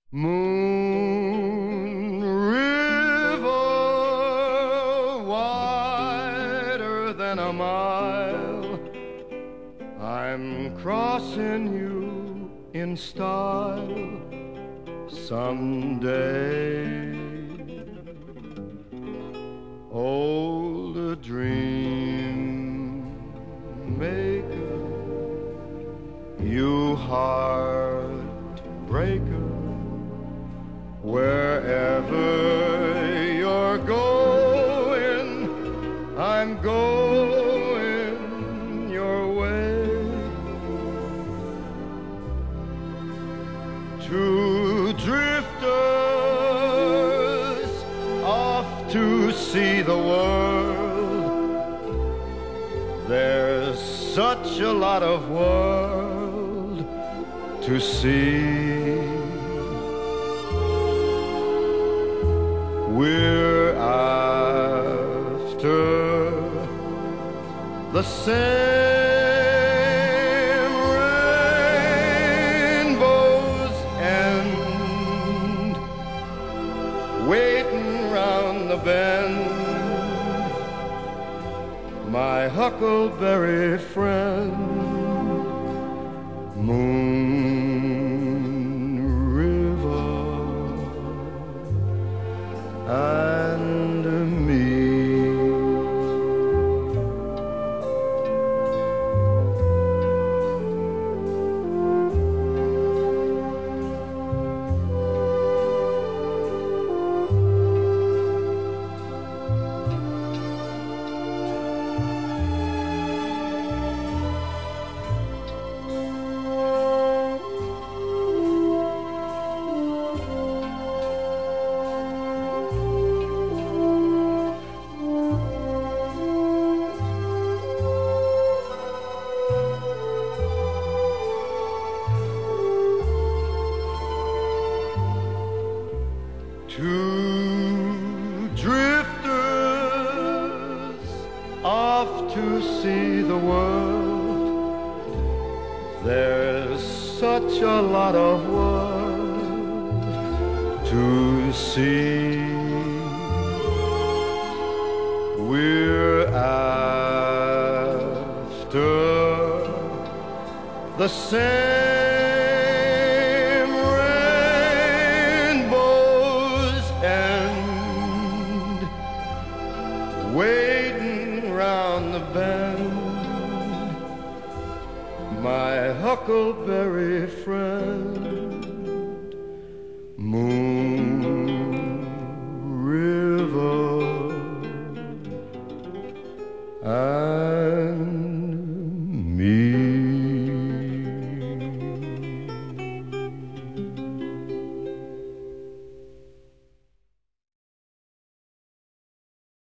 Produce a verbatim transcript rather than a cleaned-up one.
Moon River, wider than a mile, I'm crossing you in style someday. Old dream maker, you heartbreaker, wherever you're going, I'm going your way. Two drifters off to see the world. There's such a lot of world to see. We're after the same rainbow's end, waiting round the bend, my huckleberry friend, Moon River and me. Two drifters off to see the world. There's such a lot of world to see. We're after the same rainbow's end, waiting round the bend, my huckleberry friend, Moon River.